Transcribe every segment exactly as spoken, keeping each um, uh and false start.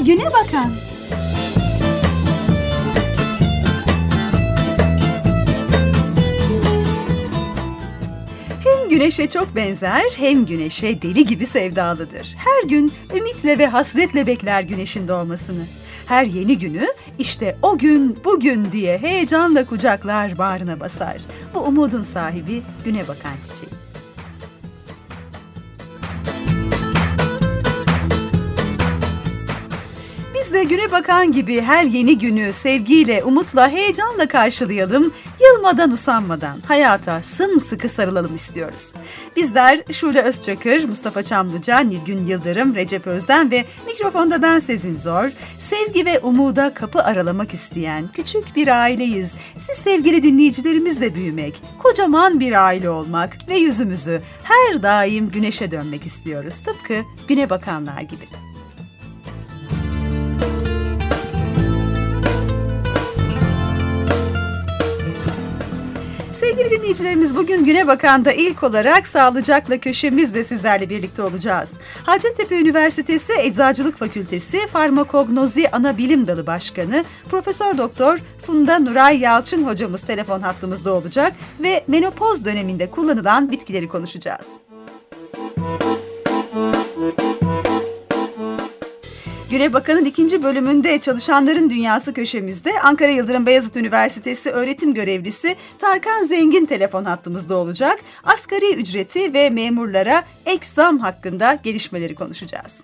Güne Bakan. Hem güneşe çok benzer, hem güneşe deli gibi sevdalıdır. Her gün ümitle ve hasretle bekler güneşin doğmasını. Her yeni günü işte o gün bugün diye heyecanla kucaklar, bağrına basar. Bu umudun sahibi Güne Bakan çiçeği. Biz de Güne Bakan gibi her yeni günü sevgiyle, umutla, heyecanla karşılayalım. Yılmadan, usanmadan hayata sımsıkı sarılalım istiyoruz. Bizler Şule Özçakır, Mustafa Çamlıca, Nilgün Yıldırım, Recep Özden ve mikrofonda ben Sezin Zor. Sevgi ve umuda kapı aralamak isteyen küçük bir aileyiz. Siz sevgili dinleyicilerimizle büyümek, kocaman bir aile olmak ve yüzümüzü her daim güneşe dönmek istiyoruz. Tıpkı Güne Bakanlar gibi. Sevgili dinleyicilerimiz, bugün Güne Bakan'da ilk olarak Sağlıcakla köşemizle sizlerle birlikte olacağız. Hacettepe Üniversitesi Eczacılık Fakültesi Farmakognozi Anabilim Dalı Başkanı Profesör Doktor Funda Nuray Yalçın hocamız telefon hattımızda olacak ve menopoz döneminde kullanılan bitkileri konuşacağız. Güne Bakan'ın ikinci bölümünde Çalışanların Dünyası köşemizde Ankara Yıldırım Beyazıt Üniversitesi öğretim görevlisi Tarkan Zengin telefon hattımızda olacak. Asgari ücreti ve memurlara ek zam hakkında gelişmeleri konuşacağız.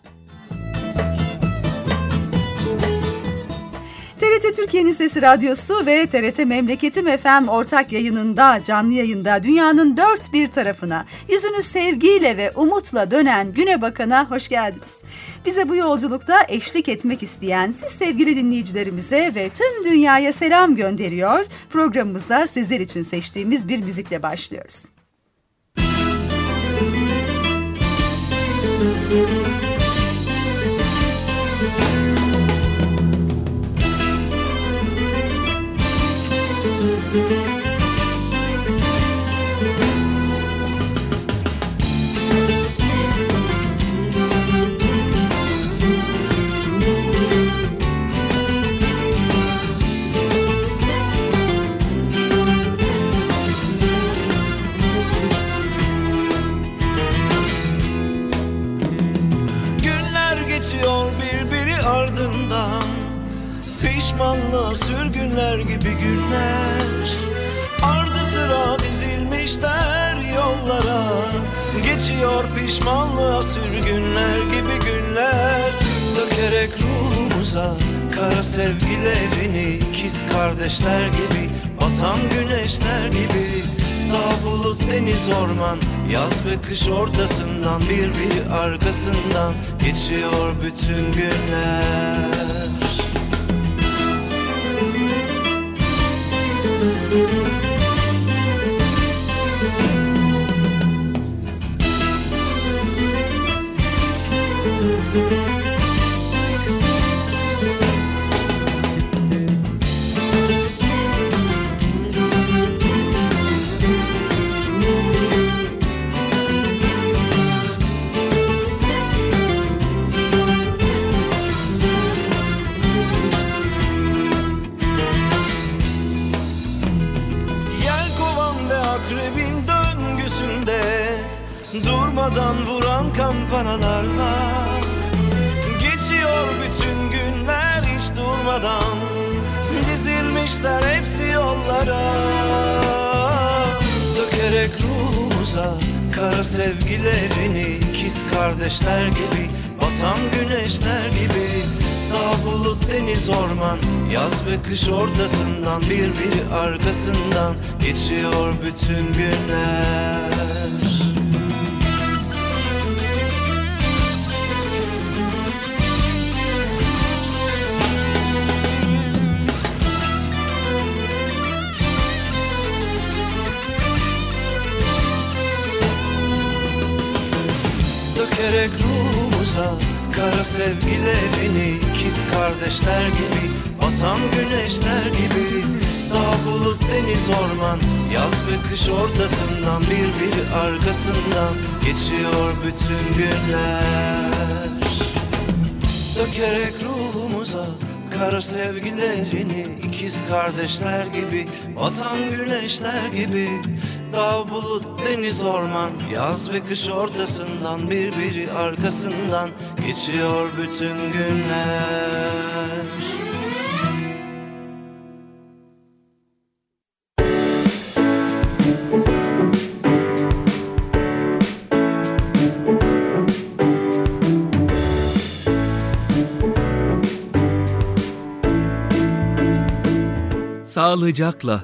T R T Türkiye'nin Sesi Radyosu ve T R T Memleketim F M ortak yayınında, canlı yayında dünyanın dört bir tarafına yüzünü sevgiyle ve umutla dönen Güne Bakan'a hoş geldiniz. Bize bu yolculukta eşlik etmek isteyen siz sevgili dinleyicilerimize ve tüm dünyaya selam gönderiyor. Programımıza sizler için seçtiğimiz bir müzikle başlıyoruz. Pişmanlığa sürgünler gibi günler, ardı sıra dizilmişler yollara. Geçiyor pişmanlığa sürgünler gibi günler. Dökerek ruhumuza kara sevgilerini, ikiz kardeşler gibi, batan güneşler gibi. Dağ, bulut, deniz, orman, yaz ve kış ortasından, birbiri arkasından geçiyor bütün günler. Durmadan vuran kampanalar var. Geçiyor bütün günler hiç durmadan, dizilmişler hepsi yollara. Dökerek ruhumuza kara sevgilerini, ikiz kardeşler gibi, batan güneşler gibi. Dağ, bulut, deniz, orman, yaz ve kış ortasından, birbiri arkasından geçiyor bütün günler. Dökerek ruhumuza kara sevgilerini, ikiz kardeşler gibi, batan güneşler gibi. Dağ, bulut, deniz, orman, yaz ve kış ortasından, birbiri arkasından geçiyor bütün günler. dökerek ruhumuza kara sevgilerini, ikiz kardeşler gibi, batan güneşler gibi. Dağ, bulut, deniz, orman, yaz ve kış ortasından, birbiri arkasından geçiyor bütün günler. Sağlıcakla.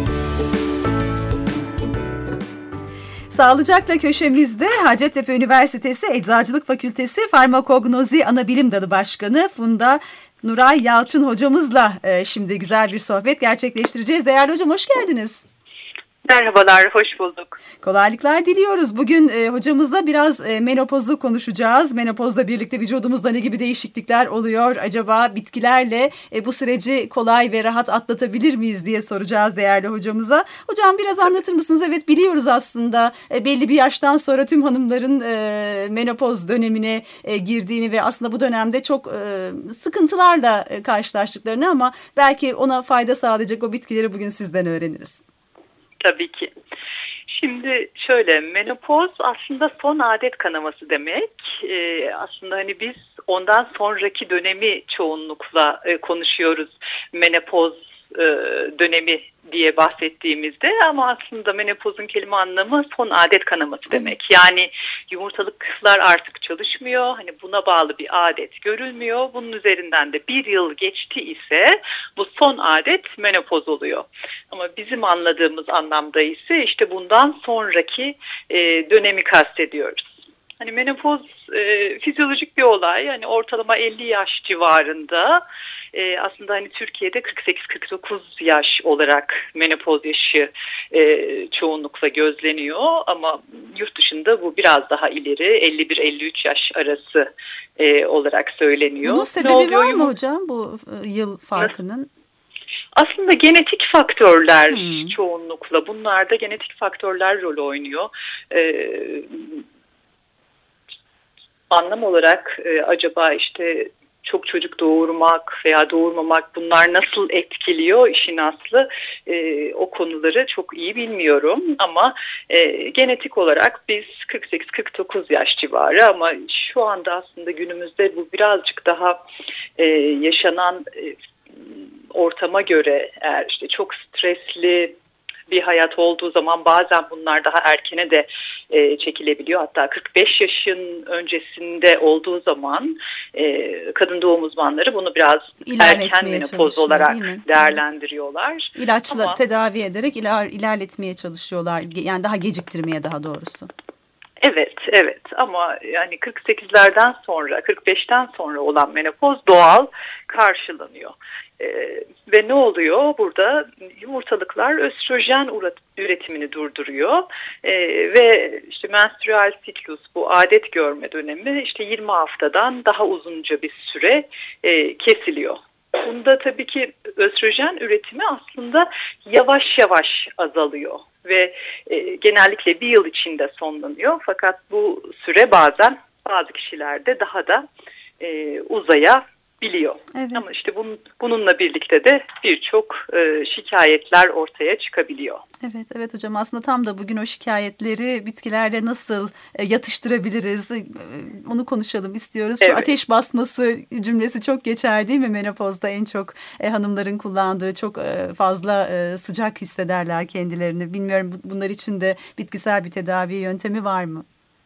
Sağlıcakla köşemizde Hacettepe Üniversitesi Eczacılık Fakültesi Farmakognozi Anabilim Dalı Başkanı Funda Nuray Yalçın hocamızla e, şimdi güzel bir sohbet gerçekleştireceğiz. Değerli hocam, hoş geldiniz. Merhabalar, hoş bulduk. Kolaylıklar diliyoruz. Bugün e, hocamızla biraz e, menopozu konuşacağız. Menopozla birlikte vücudumuzda ne gibi değişiklikler oluyor? Acaba bitkilerle e, bu süreci kolay ve rahat atlatabilir miyiz diye soracağız değerli hocamıza. Hocam biraz anlatır mısınız? Evet, biliyoruz aslında e, belli bir yaştan sonra tüm hanımların e, menopoz dönemine e, girdiğini ve aslında bu dönemde çok e, sıkıntılarla e, karşılaştıklarını, ama belki ona fayda sağlayacak o bitkileri bugün sizden öğreniriz. Tabii ki. Şimdi şöyle, menopoz aslında son adet kanaması demek. Ee, aslında hani biz ondan sonraki dönemi çoğunlukla e, konuşuyoruz. Menopoz e, dönemi diye bahsettiğimizde, ama aslında menopozun kelime anlamı son adet kanaması demek. Yani yumurtalıklar artık çalışmıyor. Hani buna bağlı bir adet görülmüyor. Bunun üzerinden de bir yıl geçti ise bu son adet menopoz oluyor. Ama bizim anladığımız anlamda ise işte bundan sonraki e, dönemi kastediyoruz. Hani menopoz e, fizyolojik bir olay. Yani ortalama elli yaş civarında. Ee, aslında hani Türkiye'de kırk sekiz kırk dokuz yaş olarak menopoz yaşı e, çoğunlukla gözleniyor, ama yurt dışında bu biraz daha ileri, elli bir elli üç yaş arası e, olarak söyleniyor. Bunun sebebi oluyor, var mı hocam bu e, yıl farkının? Aslında genetik faktörler hmm. çoğunlukla. Bunlarda genetik faktörler rol oynuyor. Ee, anlam olarak e, acaba işte çok çocuk doğurmak veya doğurmamak, bunlar nasıl etkiliyor işin aslı, e, o konuları çok iyi bilmiyorum, ama e, genetik olarak biz kırk sekiz kırk dokuz yaş civarı, ama şu anda aslında günümüzde bu birazcık daha e, yaşanan e, ortama göre, eğer işte çok stresli bir hayat olduğu zaman bazen bunlar daha erkene de e, çekilebiliyor. Hatta kırk beş yaşın öncesinde olduğu zaman e, kadın doğum uzmanları bunu biraz erken menopoz olarak değerlendiriyorlar. Evet. İlaçla Ama, tedavi ederek iler, ilerletmeye çalışıyorlar. Yani daha geciktirmeye daha doğrusu. Evet, evet, ama yani kırk sekizlerden sonra, kırk beşten sonra olan menopoz doğal karşılanıyor. Ee, ve ne oluyor? Burada yumurtalıklar östrojen üretimini durduruyor ee, ve işte menstrüel siklus, bu adet görme dönemi işte yirmi haftadan daha uzunca bir süre e, kesiliyor. Bunda tabii ki östrojen üretimi aslında yavaş yavaş azalıyor ve e, genellikle bir yıl içinde sonlanıyor. Fakat bu süre bazen bazı kişilerde daha da e, uzayabiliyor. Evet. Ama işte bunun, bununla birlikte de birçok e, şikayetler ortaya çıkabiliyor. Evet, evet hocam, aslında tam da bugün o şikayetleri bitkilerle nasıl e, yatıştırabiliriz, e, onu konuşalım istiyoruz. Şu evet. ateş basması cümlesi çok geçer değil mi menopozda? En çok e, hanımların kullandığı, çok e, fazla e, sıcak hissederler kendilerini. Bilmiyorum, bunlar için de bitkisel bir tedavi yöntemi var mı?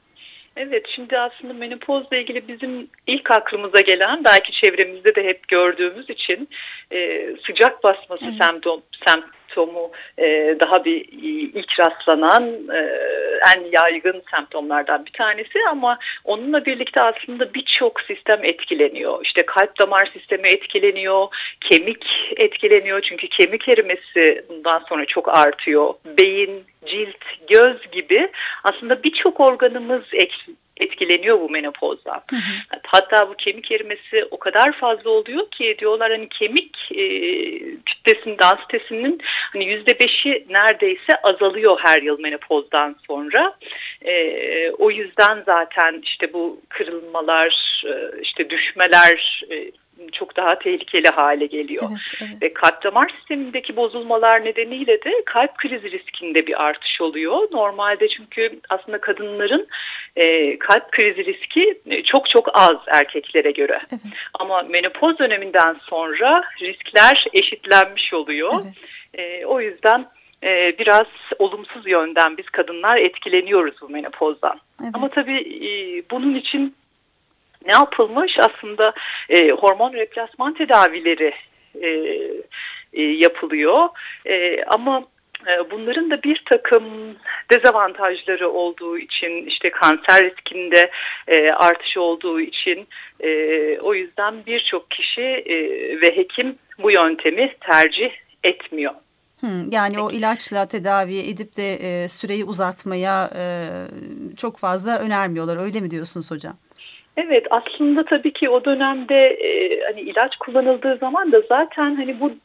Evet, şimdi aslında menopozla ilgili bizim ilk aklımıza gelen, belki çevremizde de hep gördüğümüz için e, sıcak basması evet. semptom, semptomu e, daha bir ilk rastlanan e, en yaygın semptomlardan bir tanesi, ama onunla birlikte aslında birçok sistem etkileniyor. İşte kalp damar sistemi etkileniyor, kemik etkileniyor, çünkü kemik erimesi bundan sonra çok artıyor. Beyin, cilt, göz gibi aslında birçok organımız etkileniyor bu menopozdan. Hı hı. Hatta bu kemik erimesi o kadar fazla oluyor ki diyorlar hani kemik e, kütlesinin, densitesinin hani yüzde beşi neredeyse azalıyor her yıl menopozdan sonra. E, o yüzden zaten işte bu kırılmalar, e, işte düşmeler e, çok daha tehlikeli hale geliyor. Evet, evet. Ve kalp damar sistemindeki bozulmalar nedeniyle de kalp krizi riskinde bir artış oluyor. Normalde çünkü aslında kadınların e, kalp krizi riski çok çok az erkeklere göre. Evet. Ama menopoz döneminden sonra riskler eşitlenmiş oluyor. Evet. E, o yüzden e, biraz olumsuz yönden biz kadınlar etkileniyoruz bu menopozdan. Evet. Ama tabii e, bunun için ne yapılmış? Aslında e, hormon replasman tedavileri e, e, yapılıyor. E, ama e, bunların da bir takım dezavantajları olduğu için, işte kanser riskinde e, artış olduğu için, e, o yüzden birçok kişi e, ve hekim bu yöntemi tercih etmiyor. Hmm, yani o ilaçla tedavi edip de e, süreyi uzatmaya e, çok fazla önermiyorlar, öyle mi diyorsunuz hocam? Evet, aslında tabii ki o dönemde e, hani ilaç kullanıldığı zaman da zaten hani bu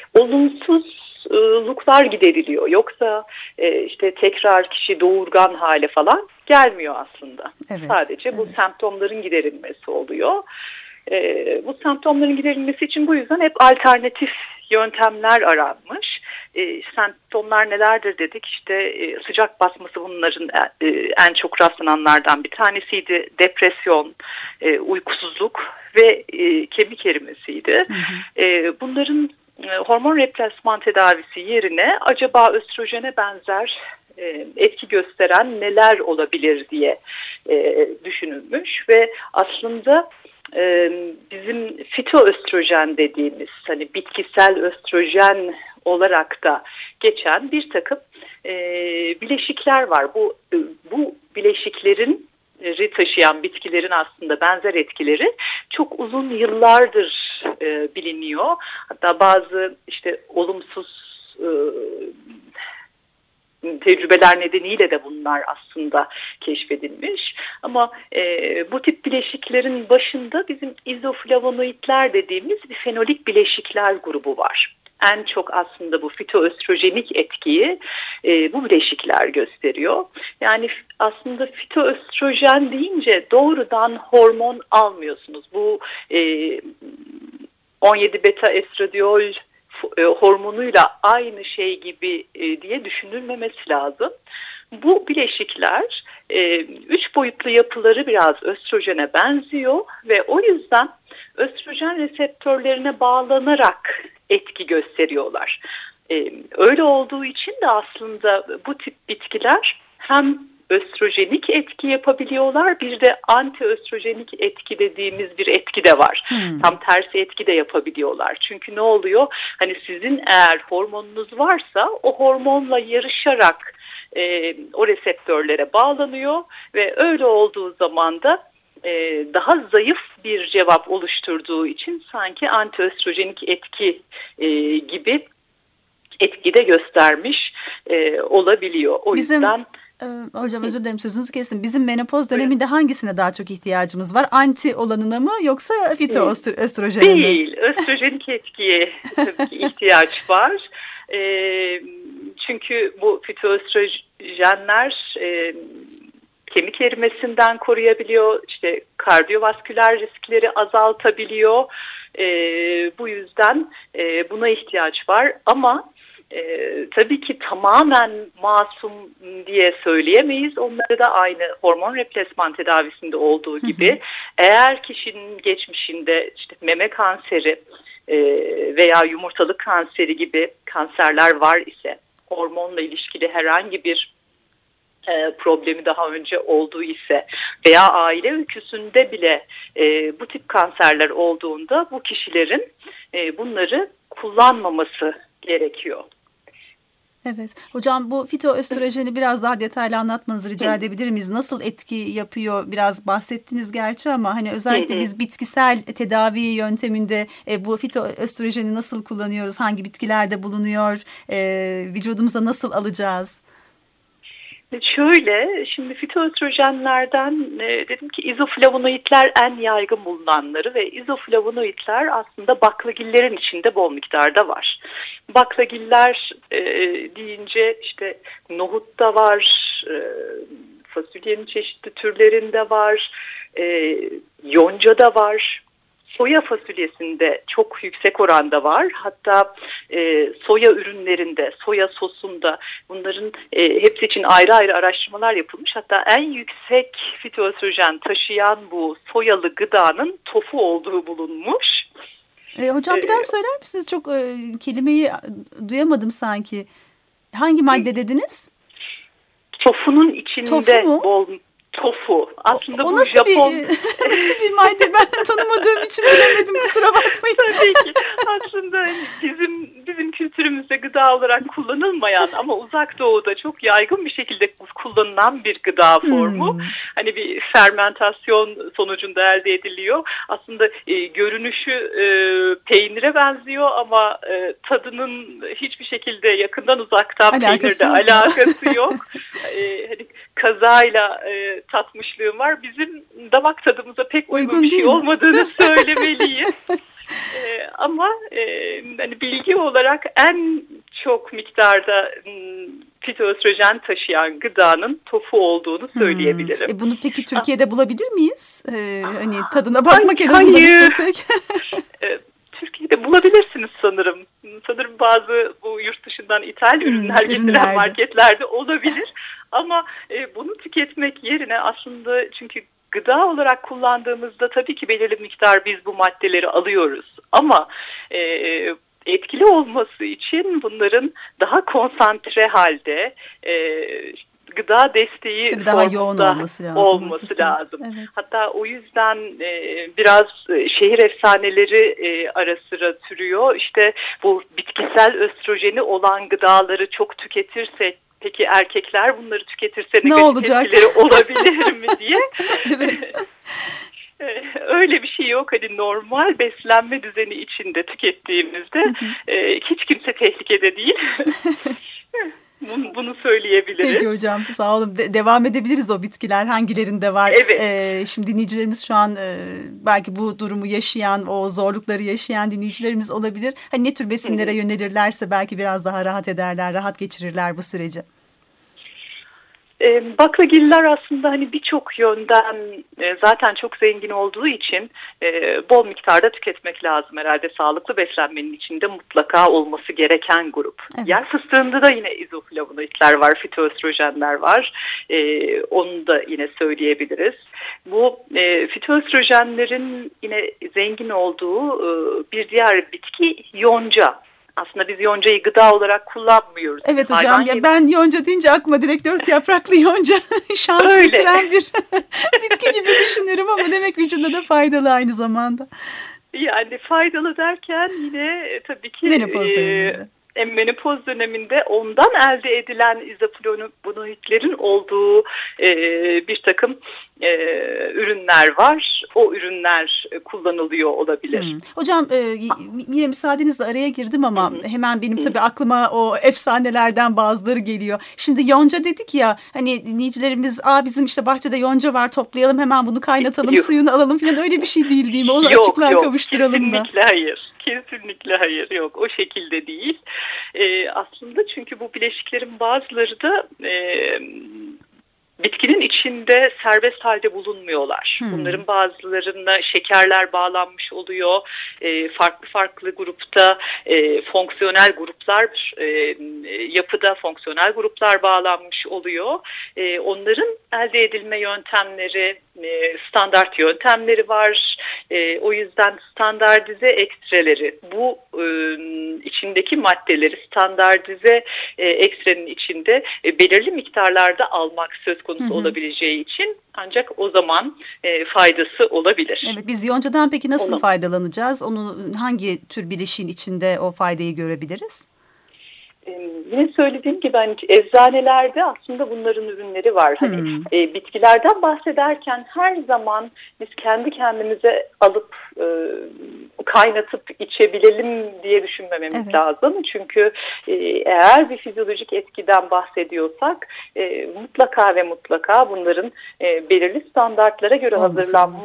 olumsuzluklar gideriliyor. Yoksa e, işte tekrar kişi doğurgan hale falan gelmiyor aslında. Evet, Sadece evet. bu semptomların giderilmesi oluyor. E, bu semptomların giderilmesi için bu yüzden hep alternatif yöntemler aranmış. E, semptomlar nelerdir dedik, işte e, sıcak basması bunların e, en çok rastlananlardan bir tanesiydi. Depresyon, e, uykusuzluk ve e, kemik erimesiydi. Hı hı. E, bunların e, hormon replasman tedavisi yerine acaba östrojene benzer e, etki gösteren neler olabilir diye e, düşünülmüş ve aslında bizim fitoöstrojen dediğimiz, hani bitkisel östrojen olarak da geçen bir takım e, bileşikler var. Bu bu bileşiklerin taşıyan bitkilerin aslında benzer etkileri çok uzun yıllardır e, biliniyor. Hatta bazı işte olumsuz e, tecrübeler nedeniyle de bunlar aslında keşfedilmiş. Ama e, bu tip bileşiklerin başında bizim izoflavonoidler dediğimiz bir fenolik bileşikler grubu var. En çok aslında bu fitoöstrojenik etkiyi e, bu bileşikler gösteriyor. Yani aslında fitoöstrojen deyince doğrudan hormon almıyorsunuz. Bu e, on yedi beta estradiol hormonuyla aynı şey gibi e, diye düşünülmemesi lazım. Bu bileşikler e, üç boyutlu yapıları biraz östrojene benziyor ve o yüzden östrojen reseptörlerine bağlanarak etki gösteriyorlar. E, öyle olduğu için de aslında bu tip bitkiler hem östrojenik etki yapabiliyorlar, bir de antiöstrojenik etki dediğimiz bir etki de var. Hmm. Tam tersi etki de yapabiliyorlar. Çünkü ne oluyor? Hani sizin eğer hormonunuz varsa o hormonla yarışarak e, o reseptörlere bağlanıyor ve öyle olduğu zaman da e, daha zayıf bir cevap oluşturduğu için sanki antiöstrojenik etki e, gibi etki de göstermiş e, olabiliyor. O Bizim... yüzden Ee, hocam özür dilerim, sözünüzü kesin. Bizim menopoz döneminde hangisine daha çok ihtiyacımız var? Anti olanına mı yoksa fitoöstrojene mi? Değil. Östrojenik etkiye tabii ki ihtiyaç var. E, çünkü bu fitoöstrojenler e, kemik erimesinden koruyabiliyor. İşte kardiyovasküler riskleri azaltabiliyor. E, bu yüzden e, buna ihtiyaç var. Ama Ee, tabii ki tamamen masum diye söyleyemeyiz. Onları da aynı hormon replasman tedavisinde olduğu gibi, hı hı, eğer kişinin geçmişinde işte meme kanseri e, veya yumurtalık kanseri gibi kanserler var ise, hormonla ilişkili herhangi bir e, problemi daha önce olduğu ise veya aile öyküsünde bile e, bu tip kanserler olduğunda bu kişilerin e, bunları kullanmaması gerekiyor. Evet. Hocam bu fitoöstrojeni biraz daha detaylı anlatmanızı rica edebilir miyiz? Nasıl etki yapıyor? Biraz bahsettiniz gerçi ama hani özellikle biz bitkisel tedavi yönteminde e, bu fitoöstrojeni nasıl kullanıyoruz? Hangi bitkilerde bulunuyor? E, vücudumuza nasıl alacağız? Şöyle, şimdi fitoöstrojenlerden e, dedim ki izoflavonoidler en yaygın bulunanları ve izoflavonoidler aslında baklagillerin içinde bol miktarda var. Baklagiller e, deyince işte nohutta var, e, fasulyenin çeşitli türlerinde var, e, yonca da var. Soya fasulyesinde çok yüksek oranda var. Hatta e, soya ürünlerinde, soya sosunda bunların e, hepsi için ayrı ayrı araştırmalar yapılmış. Hatta en yüksek fitoöstrojen taşıyan bu soyalı gıdanın tofu olduğu bulunmuş. E, hocam bir daha söyler misiniz? Çok e, kelimeyi duyamadım sanki. Hangi madde dediniz? Tofunun içinde Tofu mu? bol tofu. Aslında o, o bu nasıl Japon... Bir, nasıl bir madde? Ben tanımadığım için bilemedim. Kusura bakmayın. Tabii ki. Aslında hani bizim bizim kültürümüzde gıda olarak kullanılmayan ama Uzak Doğu'da çok yaygın bir şekilde kullanılan bir gıda formu. Hmm. Hani bir fermentasyon sonucunda elde ediliyor. Aslında e, görünüşü e, peynire benziyor ama e, tadının hiçbir şekilde yakından uzaktan alakası peynirde yok. alakası yok. e, hani kazayla e, tatmışlığım var. Bizim damak tadımıza pek uygun, uygun bir şey olmadığını söylemeliyim. e, ama e, hani bilgi olarak en çok miktarda fitoöstrojen taşıyan gıdanın tofu olduğunu söyleyebilirim. Hmm. E bunu peki Türkiye'de bulabilir miyiz? Ee, hani tadına bakmak en azından istesek. e, Türkiye'de bulabilirsiniz sanırım. Sanırım bazı bu yurt dışından ithal hmm, ürünler getiren ürünlerde. marketlerde olabilir. Ama e, bunu tüketmek yerine aslında çünkü gıda olarak kullandığımızda tabii ki belirli miktar biz bu maddeleri alıyoruz. Ama e, etkili olması için bunların daha konsantre halde e, gıda desteği tabii daha yoğun olması lazım. Olması lazım. Evet. Hatta o yüzden e, biraz şehir efsaneleri e, ara sıra türüyor. İşte bu bitkisel östrojeni olan gıdaları çok tüketirsek peki erkekler bunları tüketirse ne olacak? Etkileri olabilir mi diye. Evet. Öyle bir şey yok. Hani normal beslenme düzeni içinde tükettiğimizde e, hiç kimse tehlikede değil. Bunu, bunu söyleyebiliriz. Peki hocam sağ olun. De- devam edebiliriz o bitkiler hangilerinde var. Evet. Ee, şimdi dinleyicilerimiz şu an e, belki bu durumu yaşayan, o zorlukları yaşayan dinleyicilerimiz olabilir. Hani ne tür besinlere Hı-hı. yönelirlerse belki biraz daha rahat ederler, rahat geçirirler bu süreci. E, baklagiller aslında hani birçok yönden e, zaten çok zengin olduğu için e, bol miktarda tüketmek lazım herhalde. Sağlıklı beslenmenin içinde mutlaka olması gereken grup. Evet. Yer fıstığında da yine izoflavonoidler var, fitoöstrojenler var. E, onu da yine söyleyebiliriz. Bu e, fitoöstrojenlerin yine zengin olduğu e, bir diğer bitki yonca. Aslında biz yoncayı gıda olarak kullanmıyoruz. Evet hocam Hayvan ya ben yonca deyince aklıma direkt dört yapraklı yonca şans Öyle. getiren bir bitki gibi düşünüyorum ama demek vücuda da faydalı aynı zamanda. Yani faydalı derken yine tabii ki menopoz döneminde. E, menopoz döneminde ondan elde edilen izoflavonoidlerin olduğu e, bir takım e, ürünler var. O ürünler kullanılıyor olabilir. Hmm. Hocam e, yine müsaadenizle araya girdim ama Hı-hı. hemen benim tabii aklıma o efsanelerden bazıları geliyor. Şimdi yonca dedik ya hani dinleyicilerimiz aa bizim işte bahçede yonca var toplayalım hemen bunu kaynatalım yok. suyunu alalım falan öyle bir şey değil değil mi? Onu yok, açıklığa yok, kavuşturalım da. Kesinlikle hayır. Kesinlikle hayır yok o şekilde değil. Ee, aslında çünkü bu bileşiklerin bazıları da e, bitkinin içinde serbest halde bulunmuyorlar. Hmm. Bunların bazılarına şekerler bağlanmış oluyor. E, farklı farklı grupta e, fonksiyonel gruplar e, yapıda fonksiyonel gruplar bağlanmış oluyor. E, onların elde edilme yöntemleri e, standart yöntemleri var. E, o yüzden standartize ekstreleri bu e, içindeki maddeleri standartize e, ekstrenin içinde e, belirli miktarlarda almak söz konusu hı hı. olabileceği için ancak o zaman e, faydası olabilir. Evet, biz yoncadan peki nasıl Onu, faydalanacağız? Onu hangi tür bileşiğin içinde o faydayı görebiliriz? Ee, yine söylediğim gibi hani eczanelerde aslında bunların ürünleri var. Hani hmm. e, bitkilerden bahsederken her zaman biz kendi kendimize alıp e, kaynatıp içebilelim diye düşünmememiz evet. lazım. Çünkü e, eğer bir fizyolojik etkiden bahsediyorsak e, mutlaka ve mutlaka bunların e, belirli standartlara göre Olması hazırlanmış lazım. Evet.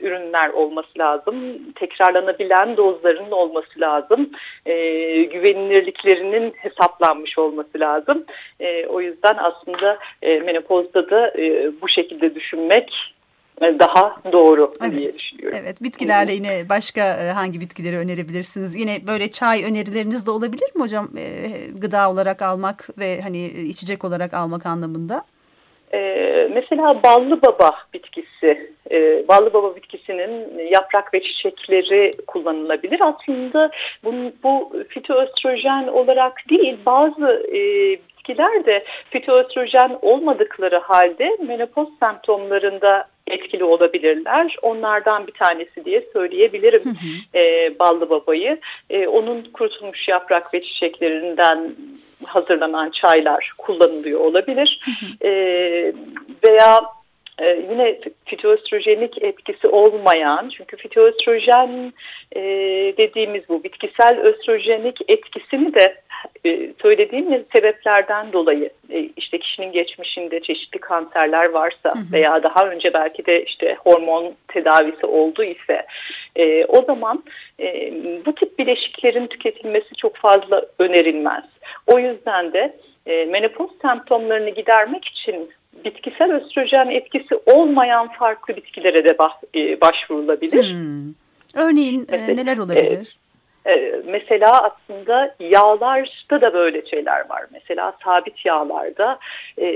ürünler olması lazım. Tekrarlanabilen dozlarının olması lazım. E, güvenilirliklerinin hesaplanmış olması lazım. E, o yüzden aslında e, menopozda da e, bu şekilde düşünmek daha doğru evet, diye düşünüyorum. Evet, bitkilerle yine başka hangi bitkileri önerebilirsiniz? Yine böyle çay önerileriniz de olabilir mi hocam? E, gıda olarak almak ve hani içecek olarak almak anlamında. Ee, mesela ballı baba bitkisi, e, ballı baba bitkisinin yaprak ve çiçekleri kullanılabilir. Aslında bu, bu fitoöstrojen olarak değil, bazı e, bitkiler de fitoöstrojen olmadıkları halde menopoz semptomlarında etkili olabilirler. Onlardan bir tanesi diye söyleyebilirim hı hı. E, ballı babayı. E, onun kurutulmuş yaprak ve çiçeklerinden hazırlanan çaylar kullanılıyor olabilir. Hı hı. E, veya e, yine fitoöstrojenik etkisi olmayan, çünkü fitoöstrojen e, dediğimiz bu bitkisel östrojenik etkisini de e, söylediğim sebeplerden dolayı e, işte kişinin geçmişinde çeşitli kanserler varsa hı hı. veya daha önce belki de işte hormon tedavisi oldu ise e, o zaman e, bu tip bileşiklerin tüketilmesi çok fazla önerilmez. O yüzden de e, menopoz semptomlarını gidermek için bitkisel östrojen etkisi olmayan farklı bitkilere de başvurulabilir. Hmm. Örneğin mesela, e, neler olabilir? E, e, mesela aslında yağlarda da böyle şeyler var. Mesela sabit yağlarda, e,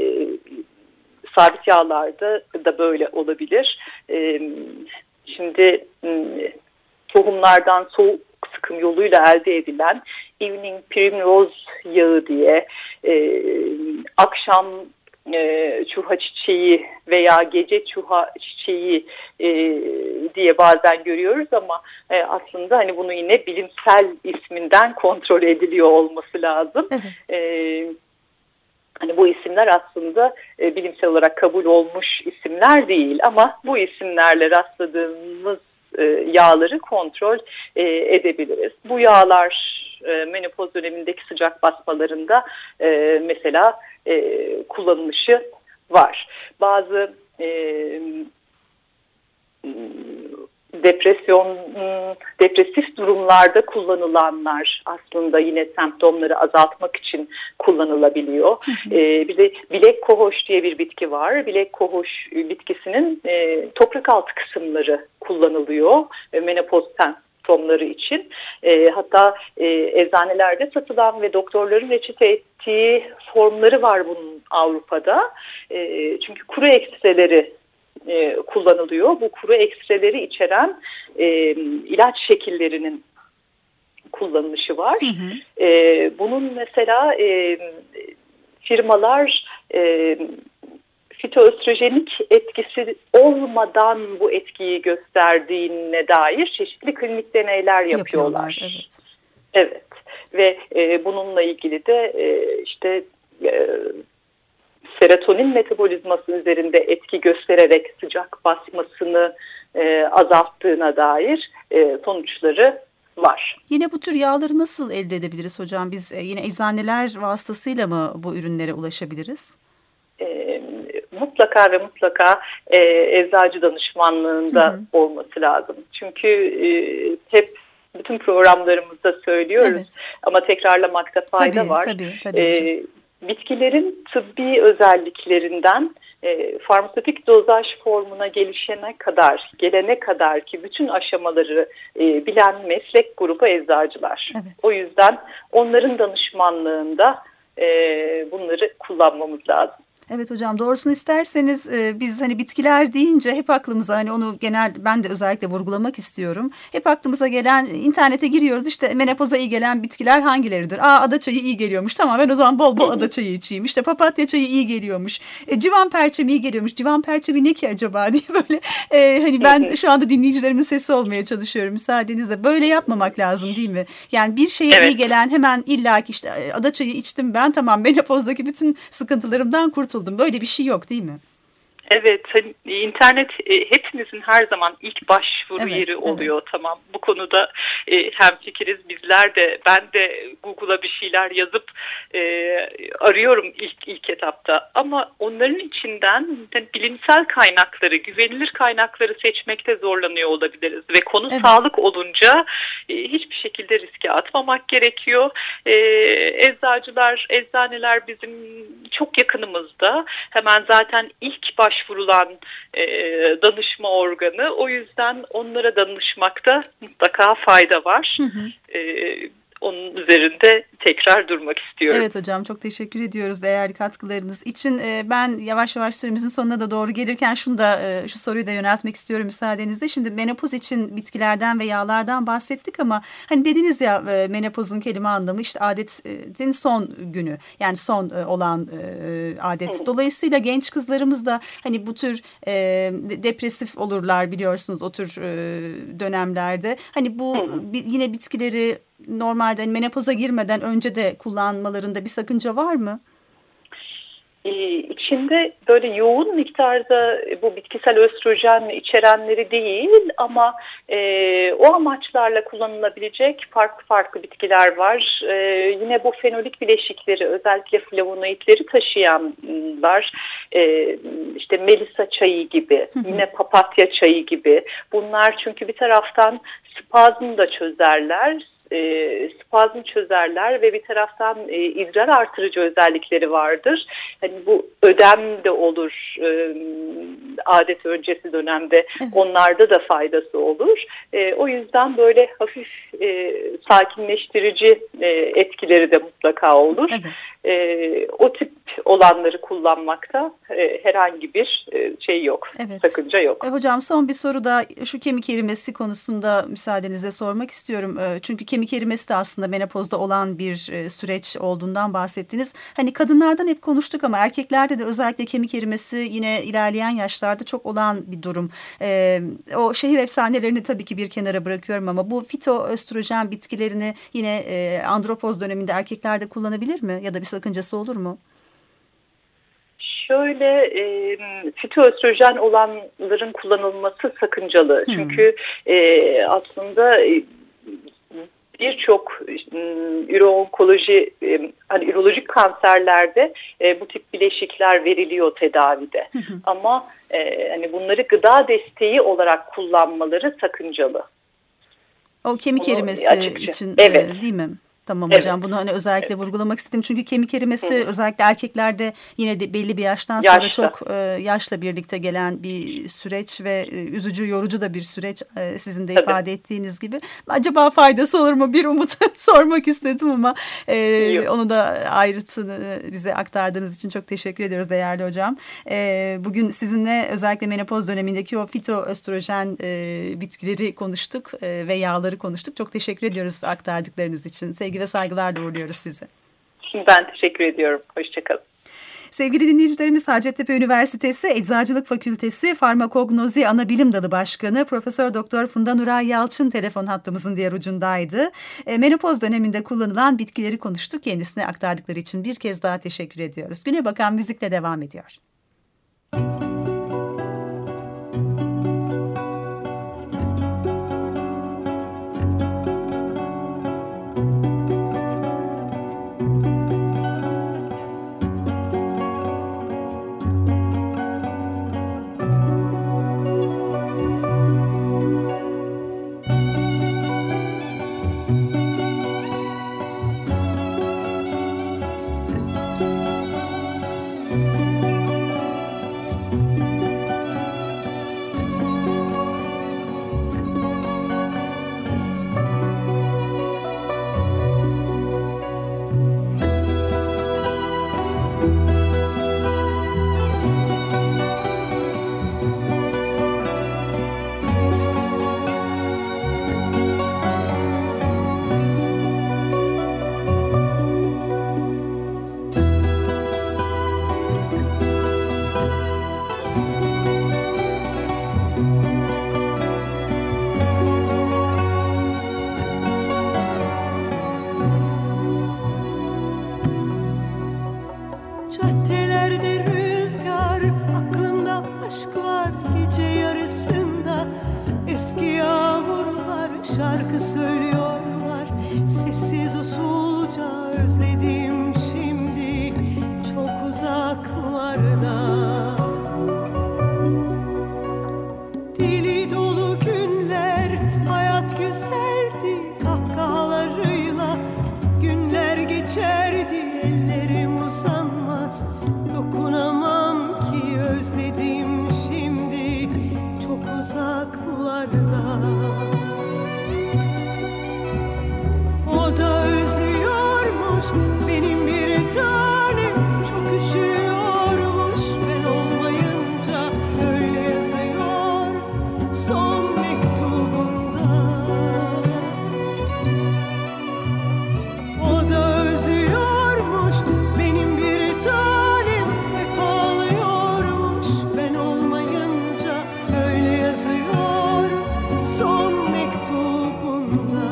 sabit yağlarda da böyle olabilir. E, şimdi tohumlardan soğuk sıkım yoluyla elde edilen evening primrose yağı diye e, akşam E, çuha çiçeği veya gece çuha çiçeği e, diye bazen görüyoruz ama e, aslında hani bunu yine bilimsel isminden kontrol ediliyor olması lazım. Evet. E, hani bu isimler aslında e, bilimsel olarak kabul olmuş isimler değil ama bu isimlerle rastladığımız e, yağları kontrol e, edebiliriz. Bu yağlar e, menopoz dönemindeki sıcak basmalarında e, mesela E, kullanılışı var. Bazı e, depresyon, depresif durumlarda kullanılanlar aslında yine semptomları azaltmak için kullanılabiliyor. Hı hı. E, bir de bilek kohoş diye bir bitki var. Bilek kohoş bitkisinin e, toprak altı kısımları kullanılıyor. E, menopoz semptomları için. E, hatta e, eczanelerde satılan ve doktorların reçete ettiği formları var bunun Avrupa'da. E, çünkü kuru ekstreleri e, kullanılıyor. Bu kuru ekstreleri içeren e, ilaç şekillerinin kullanılışı var. Hı hı. E, bunun mesela e, firmalar e, fitoöstrojenik etkisi olmadan bu etkiyi gösterdiğine dair çeşitli klinik deneyler yapıyorlar. yapıyorlar evet. Evet ve e, bununla ilgili de e, işte e, serotonin metabolizması üzerinde etki göstererek sıcak basmasını e, azalttığına dair e, sonuçları var. Yine bu tür yağları nasıl elde edebiliriz hocam? Biz e, yine eczaneler vasıtasıyla mı bu ürünlere ulaşabiliriz? E, mutlaka ve mutlaka e, eczacı danışmanlığında hı hı. olması lazım. Çünkü e, hep bütün programlarımızda söylüyoruz evet. ama tekrarlamakta fayda tabii, var. Tabii, tabii e, bitkilerin tıbbi özelliklerinden e, farmasötik dozaj formuna gelişene kadar, gelene kadar ki bütün aşamaları e, bilen meslek grubu eczacılar. Evet. O yüzden onların danışmanlığında e, bunları kullanmamız lazım. Evet hocam, doğrusunu isterseniz e, biz hani bitkiler deyince hep aklımıza, hani onu genel ben de özellikle vurgulamak istiyorum. Hep aklımıza gelen, internete giriyoruz, işte menopoza iyi gelen bitkiler hangileridir? Aa, ada çayı iyi geliyormuş, tamam ben o zaman bol bol ada çayı içeyim. İşte papatya çayı iyi geliyormuş. E, civan perçemi iyi geliyormuş. Civan perçemi ne ki acaba diye böyle e, hani ben şu anda dinleyicilerimin sesi olmaya çalışıyorum müsaadenizle. Böyle yapmamak lazım değil mi? Yani bir şeye evet. iyi gelen hemen illaki işte ada çayı içtim ben, tamam menopozdaki bütün sıkıntılarımdan kurtuldum. Böyle bir şey yok değil mi? Evet, hani internet e, hepimizin her zaman ilk başvuru evet, yeri oluyor. Evet. Tamam, bu konuda e, hemfikiriz. Bizler de, ben de Google'a bir şeyler yazıp e, arıyorum ilk ilk etapta. Ama onların içinden yani bilimsel kaynakları, güvenilir kaynakları seçmekte zorlanıyor olabiliriz. Ve konu Evet. sağlık olunca e, hiçbir şekilde riske atmamak gerekiyor. E, eczacılar, eczaneler bizim çok yakınımızda. Hemen zaten ilk başvurulan e, danışma organı. O yüzden onlara danışmakta mutlaka fayda var. Hı hı. E, onun üzerinde tekrar durmak istiyorum. Evet hocam, çok teşekkür ediyoruz değerli katkılarınız için. Ben yavaş yavaş süremizin sonuna da doğru gelirken şunu da, şu soruyu da yöneltmek istiyorum müsaadenizle. Şimdi menopoz için bitkilerden ve yağlardan bahsettik ama hani dediniz ya, menopozun kelime anlamı işte adetin son günü, yani son olan adet. Dolayısıyla genç kızlarımız da hani bu tür depresif olurlar biliyorsunuz o tür dönemlerde. Hani bu yine bitkileri normalde hani menopoza girmeden önce de kullanmalarında bir sakınca var mı? Ee, içinde böyle yoğun miktarda bu bitkisel östrojen içerenleri değil ama e, o amaçlarla kullanılabilecek farklı farklı bitkiler var. E, yine bu fenolik bileşikleri, özellikle flavonoidleri taşıyanlar, e, işte melisa çayı gibi, yine papatya çayı gibi. Bunlar çünkü bir taraftan spazmı da çözerler. E, spazm çözerler ve bir taraftan e, idrar artırıcı özellikleri vardır. Hani bu ödem de olur e, adet öncesi dönemde, evet. Onlarda da faydası olur. E, o yüzden böyle hafif e, sakinleştirici e, etkileri de mutlaka olur. Evet. E, o tip olanları kullanmakta e, herhangi bir e, şey yok, evet. Sakınca yok. E, hocam son bir soru da şu kemik erimesi konusunda müsaadenizle sormak istiyorum. E, çünkü kemik erimesi de aslında menopozda olan bir e, süreç olduğundan bahsettiniz. Hani kadınlardan hep konuştuk ama erkeklerde de özellikle kemik erimesi yine ilerleyen yaşlarda çok olan bir durum. E, o şehir efsanelerini tabii ki bir kenara bırakıyorum ama bu fitoöstrojen bitkilerini yine e, andropoz döneminde erkekler de kullanabilir mi? Ya da bir sakıncası olur mu? Şöyle e, fitoöstrojen olanların kullanılması sakıncalı. Hmm. Çünkü e, aslında e, birçok üroonkoloji, e, hani ürolojik kanserlerde e, bu tip bileşikler veriliyor tedavide. Hı hı. Ama e, hani bunları gıda desteği olarak kullanmaları sakıncalı. O kemik Bunu erimesi açıkça. için Evet. E, değil mi? Tamam evet. hocam, bunu hani özellikle evet. vurgulamak istedim. Çünkü kemik erimesi Hı. özellikle erkeklerde yine de belli bir yaştan sonra yaşla. çok e, yaşla birlikte gelen bir süreç ve e, üzücü, yorucu da bir süreç e, sizin de Tabii. ifade ettiğiniz gibi. Acaba faydası olur mu? Bir umut sormak istedim ama e, onu da ayrıntısını bize aktardığınız için çok teşekkür ediyoruz değerli hocam. E, bugün sizinle özellikle menopoz dönemindeki o fitoöstrojen e, bitkileri konuştuk e, ve yağları konuştuk. Çok teşekkür ediyoruz aktardıklarınız için. Sevgili ve saygılar doğruyoruz size. Ben teşekkür ediyorum. Hoşçakalın. Sevgili dinleyicilerimiz, Hacettepe Üniversitesi Eczacılık Fakültesi Farmakognozi Anabilim Dalı Başkanı Profesör Doktor Funda Nuray Yalçın telefon hattımızın diğer ucundaydı. E, menopoz döneminde kullanılan bitkileri konuştuk. Kendisine aktardıkları için bir kez daha teşekkür ediyoruz. Güne bakan müzikle devam ediyor. şarkı söylüyorlar. Sessiz usulca özledim şimdi çok uzaklarda. Dili dolu günler, hayat güzeldi, kahkahalarıyla günler geçerdi. Ellerim uzanmaz, dokunamam ki, özledim şimdi çok uzaklarda. O da özlüyormuş benim bir tanem, çok üşüyormuş ben olmayınca, öyle yazıyor son mektubunda. O da özlüyormuş benim bir tanem, hep ağlıyormuş ben olmayınca, öyle yazıyor son mektubunda.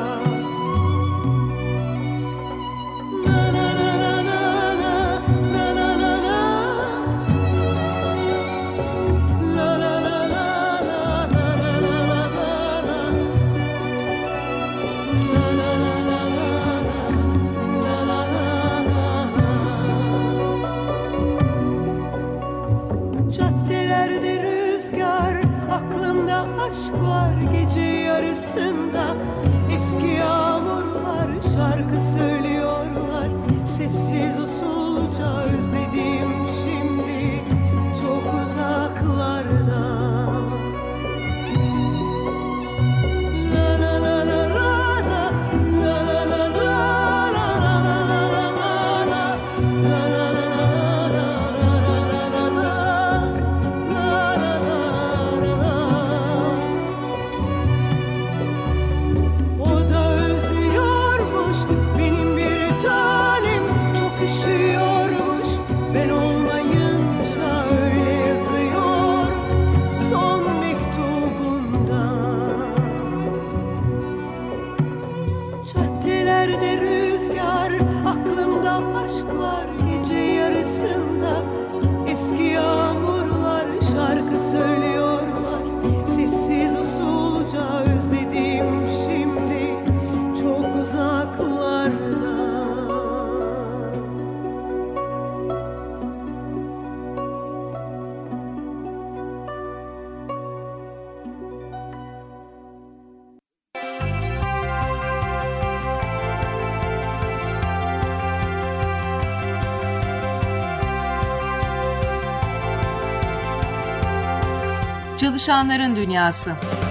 Na na na na na na na na na. La la la la la la la la la la. La la la la la la la la. Caddelerde rüzgar, aklımda aşk var gece yarısında. Eski yağmurlar şarkı söylüyorlar. Sessiz usulca özledim şimdi çok uzaklarda. La la la la la la. La la la la la la la la la la. La la la la la la la la la. La la la la la. O da özlüyormuş benim bir tanem, çok üşüyormuş ben olmayınca, öyle yazıyor son mektubunda. Caddelerde rüzgar, aklımda aşklar gece yarısında. Eski yağmurlar şarkı söylüyorlar. Sessiz usulca özledim şimdi çok uzaklarda. Çalışanların Dünyası.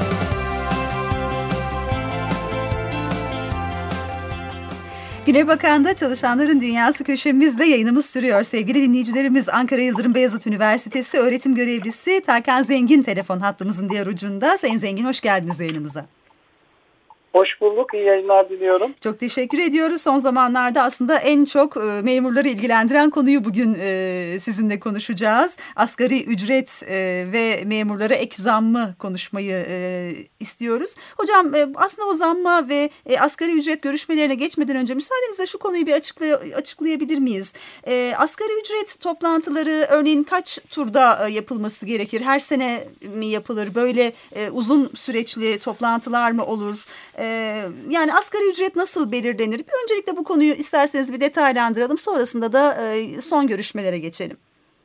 Güne Bakan'da Çalışanların Dünyası köşemizde yayınımız sürüyor. Sevgili dinleyicilerimiz, Ankara Yıldırım Beyazıt Üniversitesi öğretim görevlisi Tarkan Zengin telefon hattımızın diğer ucunda. Sayın Zengin, hoş geldiniz yayınımıza. Hoş bulduk, iyi yayınlar diliyorum. Çok teşekkür ediyoruz. Son zamanlarda aslında en çok e, memurları ilgilendiren konuyu bugün e, sizinle konuşacağız. Asgari ücret e, ve memurlara ek zammı konuşmayı e, istiyoruz. Hocam e, aslında o zamma ve e, asgari ücret görüşmelerine geçmeden önce müsaadenizle şu konuyu bir açıklay- açıklayabilir miyiz? E, asgari ücret toplantıları örneğin kaç turda e, yapılması gerekir? Her sene mi yapılır? Böyle e, uzun süreçli toplantılar mı olur? E, Yani asgari ücret nasıl belirlenir? Bir öncelikle bu konuyu isterseniz bir detaylandıralım. Sonrasında da son görüşmelere geçelim.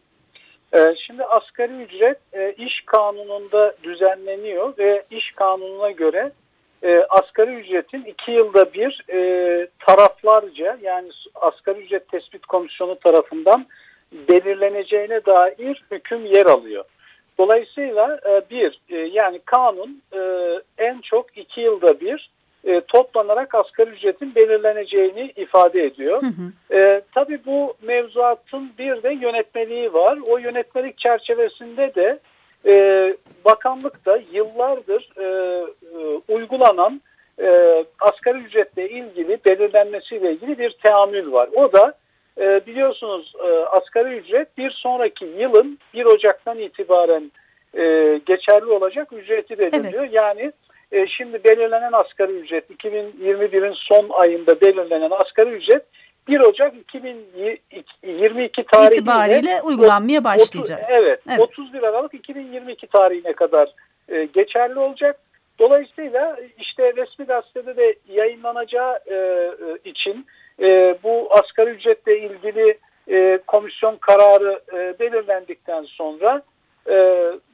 Şimdi asgari ücret iş kanununda düzenleniyor ve iş kanununa göre asgari ücretin iki yılda bir taraflarca, yani asgari ücret tespit komisyonu tarafından belirleneceğine dair hüküm yer alıyor. Dolayısıyla bir, yani kanun en çok iki yılda bir toplanarak asgari ücretin belirleneceğini ifade ediyor. Hı hı. E, tabii bu mevzuatın bir de yönetmeliği var. O yönetmelik çerçevesinde de e, bakanlıkta yıllardır e, e, uygulanan e, asgari ücretle ilgili belirlenmesiyle ilgili bir teamül var. O da e, biliyorsunuz e, asgari ücret bir sonraki yılın bir Ocak'tan itibaren e, geçerli olacak ücreti belirliyor. Evet. Yani e, şimdi belirlenen asgari ücret iki bin yirmi birin son ayında belirlenen asgari ücret bir Ocak iki bin yirmi iki tarihiyle itibariyle uygulanmaya başlayacak. otuz, evet, evet, otuz bir Aralık iki bin yirmi iki tarihine kadar e, geçerli olacak. Dolayısıyla işte resmi gazetede de yayınlanacağı e, için e, bu asgari ücretle ilgili e, komisyon kararı e, belirlendikten sonra e, e,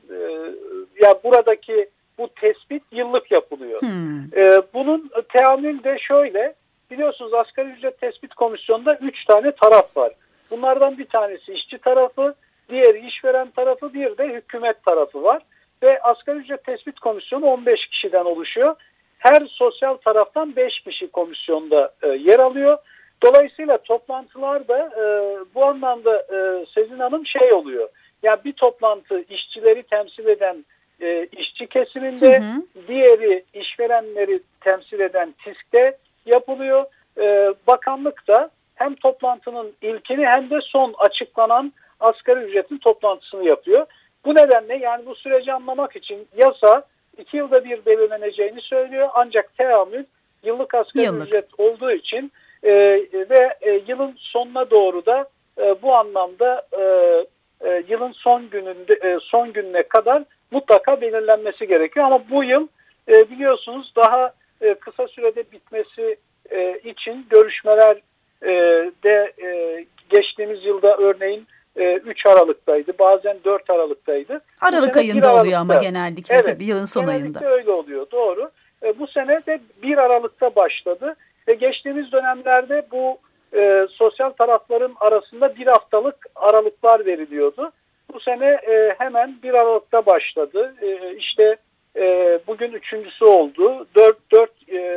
ya buradaki bu tespit yıllık yapılıyor. Hmm. E, bunun teamülü de şöyle, biliyorsunuz asgari ücret tespit komisyonunda üç tane taraf var. Bunlardan bir tanesi işçi tarafı, diğeri işveren tarafı, bir de hükümet tarafı var. Ve asgari ücret tespit komisyonu on beş kişiden oluşuyor. Her sosyal taraftan beş kişi komisyonda e, yer alıyor. Dolayısıyla toplantılarda e, bu anlamda e, Sezin Hanım şey oluyor. Yani bir toplantı işçileri temsil eden e, işçi kesiminde, hı hı. diğeri işverenleri temsil eden TİSK'te yapılıyor. E, bakanlık da hem toplantının ilkini hem de son açıklanan asgari ücretin toplantısını yapıyor. Bu nedenle yani bu süreci anlamak için yasa iki yılda bir belirleneceğini söylüyor. Ancak teamül yıllık asgari yıllık. ücret olduğu için e, ve e, yılın sonuna doğru da e, bu anlamda e, e, yılın son gününde e, son gününe kadar mutlaka belirlenmesi gerekiyor. Ama bu yıl e, biliyorsunuz daha e, kısa sürede bitmesi e, için görüşmeler e, de e, geçtiğimiz yılda örneğin üç Aralık'taydı. Bazen dört Aralık'taydı. Aralık ayında oluyor Aralık'ta. Ama genellikle evet, tabii yılın son ayında. Genellikle öyle oluyor. Doğru. Bu sene de bir Aralık'ta başladı. Ve geçtiğimiz dönemlerde bu e, sosyal tarafların arasında bir haftalık aralıklar veriliyordu. Bu sene e, hemen bir Aralık'ta başladı. E, işte e, bugün üçüncüsü oldu. dört,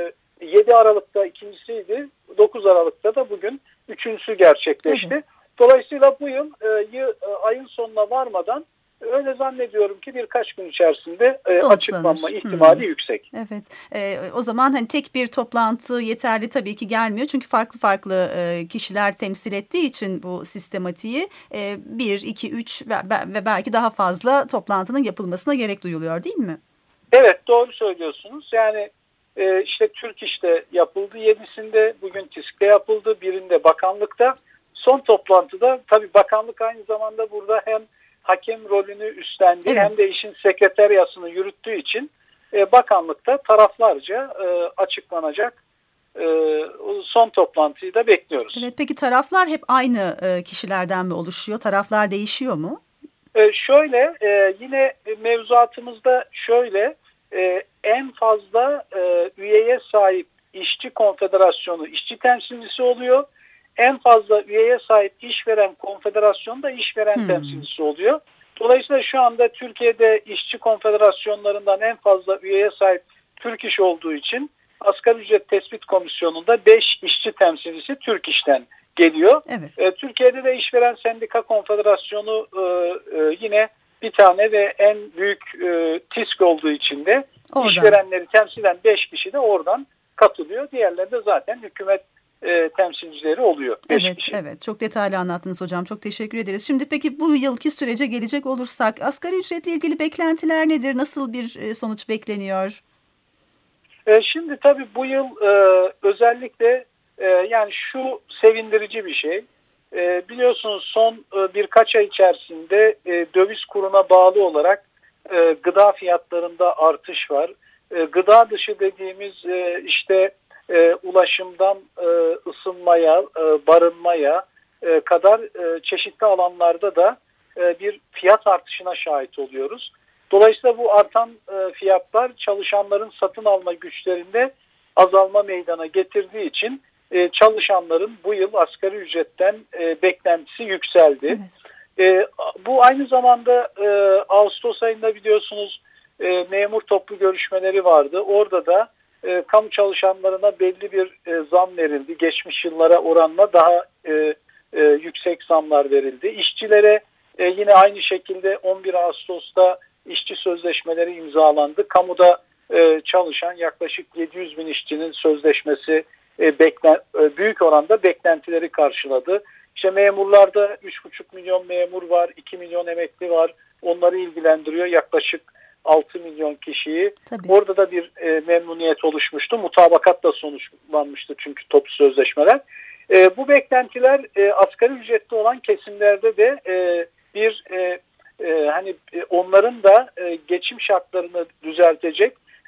yedi Aralık'ta ikincisiydi. dokuz Aralık'ta da bugün üçüncüsü gerçekleşti. Evet. Dolayısıyla bu yıl e, ayın sonuna varmadan öyle zannediyorum ki birkaç gün içerisinde e, açıklanma ihtimali hmm. yüksek. Evet. E, o zaman hani tek bir toplantı yeterli tabii ki gelmiyor. Çünkü farklı farklı e, kişiler temsil ettiği için bu sistematiği e, bir, iki, üç ve, ve belki daha fazla toplantının yapılmasına gerek duyuluyor değil mi? Evet, doğru söylüyorsunuz. Yani e, işte Türk İş'te yapıldı, yedisinde bugün TİSK'te yapıldı, birinde bakanlıkta. Son toplantıda tabii bakanlık aynı zamanda burada hem hakem rolünü üstlendi evet. hem de işin sekreteryasını yürüttüğü için e, bakanlıkta taraflarca e, açıklanacak e, son toplantıyı da bekliyoruz. Evet, peki taraflar hep aynı e, kişilerden mi oluşuyor? Taraflar değişiyor mu? E, şöyle e, yine mevzuatımızda şöyle e, en fazla e, üyeye sahip işçi konfederasyonu işçi temsilcisi oluyor. En fazla üyeye sahip işveren konfederasyonu da işveren hmm. temsilcisi oluyor. Dolayısıyla şu anda Türkiye'de işçi konfederasyonlarından en fazla üyeye sahip Türk İş olduğu için asgari ücret tespit komisyonunda beş işçi temsilcisi Türk İş'ten geliyor. Evet. E, Türkiye'de de işveren sendika konfederasyonu e, e, yine bir tane ve en büyük e, TİSK olduğu için de oradan. işverenleri temsilen beş kişi de oradan katılıyor. Diğerleri de zaten hükümet E, temsilcileri oluyor. Evet, kişi. evet. Çok detaylı anlattınız hocam. Çok teşekkür ederiz. Şimdi peki bu yılki sürece gelecek olursak asgari ücretle ilgili beklentiler nedir? Nasıl bir sonuç bekleniyor? E, şimdi tabii bu yıl e, özellikle e, yani şu sevindirici bir şey. E, biliyorsunuz son e, birkaç ay içerisinde e, döviz kuruna bağlı olarak e, gıda fiyatlarında artış var. E, gıda dışı dediğimiz e, işte E, ulaşımdan e, ısınmaya, e, barınmaya e, kadar e, çeşitli alanlarda da e, bir fiyat artışına şahit oluyoruz. Dolayısıyla bu artan e, fiyatlar çalışanların satın alma güçlerinde azalma meydana getirdiği için e, çalışanların bu yıl asgari ücretten e, beklentisi yükseldi. Evet. E, bu aynı zamanda e, Ağustos ayında biliyorsunuz e, memur toplu görüşmeleri vardı. Orada da E, kamu çalışanlarına belli bir e, zam verildi. Geçmiş yıllara oranla daha e, e, yüksek zamlar verildi. İşçilere e, yine aynı şekilde on bir Ağustos'ta işçi sözleşmeleri imzalandı. Kamuda e, çalışan yaklaşık yedi yüz bin işçinin sözleşmesi e, beklen, e, büyük oranda beklentileri karşıladı. İşte memurlarda üç buçuk milyon memur var, iki milyon emekli var. Onları ilgilendiriyor yaklaşık altı milyon kişiyi. Tabii. Orada da bir e, memnuniyet oluşmuştu. Mutabakatla sonuçlanmıştı çünkü toplu sözleşmeler. E, bu beklentiler e, asgari ücretli olan kesimlerde de e, bir e, e, hani e, onların da e, geçim şartlarını düzeltecek